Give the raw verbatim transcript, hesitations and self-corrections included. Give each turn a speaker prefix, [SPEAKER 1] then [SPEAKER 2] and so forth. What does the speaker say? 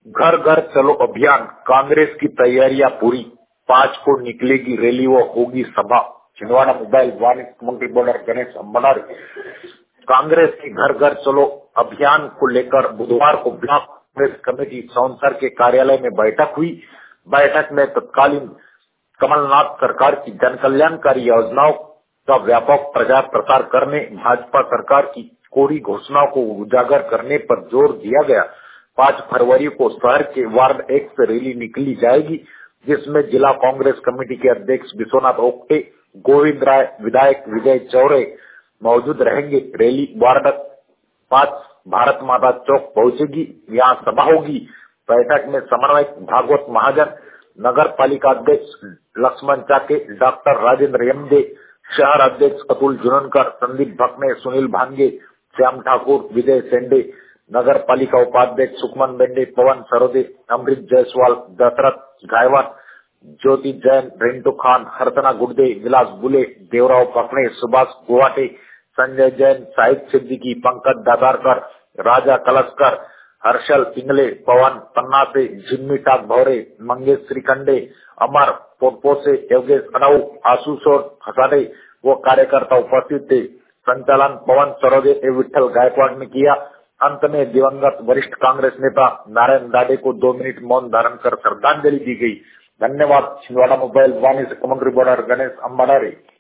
[SPEAKER 1] घर घर चलो अभियान, कांग्रेस की तैयारियां पूरी, पांच को निकलेगी रैली व होगी सभा। छिंदवाड़ा मोबाइल वाणिज्य मंत्री बॉर्डर गणेश अम्बनारी। कांग्रेस की घर घर चलो अभियान को लेकर बुधवार को ब्लॉक कांग्रेस कमेटी सौंसर के कार्यालय में बैठक हुई। बैठक में तत्कालीन कमलनाथ सरकार की जन कल्याणकारी योजनाओं का व्यापक प्रचार प्रसार करने, भाजपा सरकार की कोरी घोषणाओं को उजागर करने पर जोर दिया गया। पांच फरवरी को शहर के वार्ड एक से रैली निकली जाएगी, जिसमें जिला कांग्रेस कमेटी के अध्यक्ष विश्वनाथ ओक्टे, गोविंद राय, विधायक विजय चौरे मौजूद रहेंगे। रैली वार्ड पांच भारत माता चौक पहुंचेगी, यहाँ सभा होगी। बैठक में समन्वयक भागवत महाजन, नगर पालिका अध्यक्ष लक्ष्मण चाके, डॉक्टर राजेंद्र यमदे, शहर अध्यक्ष अतुल जुननकर, संदीप भकने, सुनील भांगे, श्याम ठाकुर, विजय सेंडे, नगर पालिका उपाध्यक्ष सुखमन बेंडे, पवन सरोदे, अमृत जायसवाल, दशरथ गायवान, ज्योति जैन, रिंटू खान, हरतना गुर्दे, विलास बुले, देवराव पकने, सुभाष गुवाटे, संजय जैन, साहिब सिद्दीकी, पंकज दादारकर, राजा कलशकर, हर्षल पिंगले, पवन पन्ना से, जिम्मी टाक भौरे, मंगेश श्रीखंडे, अमर पोटपोसे, योगेश अनऊ, आशुतोष हसाडे वो कार्यकर्ता उपस्थित थे। संचालन पवन सरोदे एवं विठल गायकवाड़ ने किया। अंत में दिवंगत वरिष्ठ कांग्रेस नेता नारायण दाडे को दो मिनट मौन धारण कर श्रद्धांजलि दी गई। धन्यवाद। छिंदवाड़ा मोबाइल वाणिज्य मंत्री बॉर्डर गणेश अम्बनारी।